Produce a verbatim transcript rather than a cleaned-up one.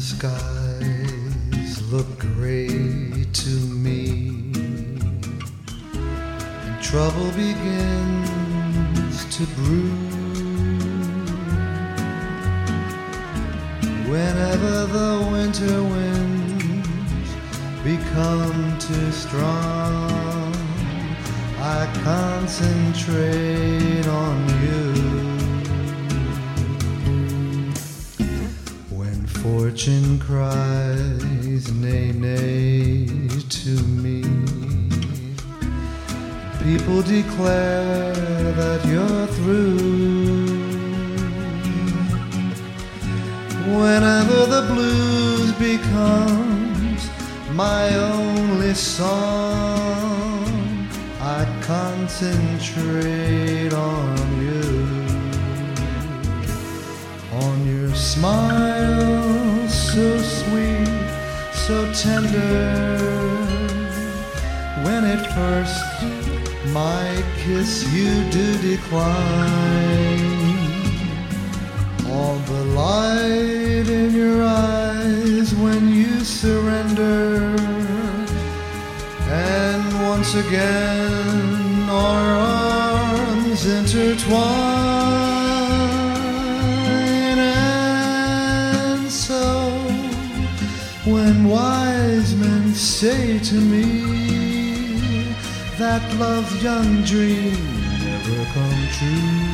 skies look gray to me, and trouble begins to brew. Whenever the winter winds become too strong, I concentrate on you. When fortune cries nay, nay to me, people declare that you're through. Whenever the blues becomes my only song, I concentrate on you, on your smile so sweet, so tender. When at first my kiss you do decline, all the light in your eyes when you surrender, and once again our arms intertwine. And so when wise men say to me that love's young dream never come true,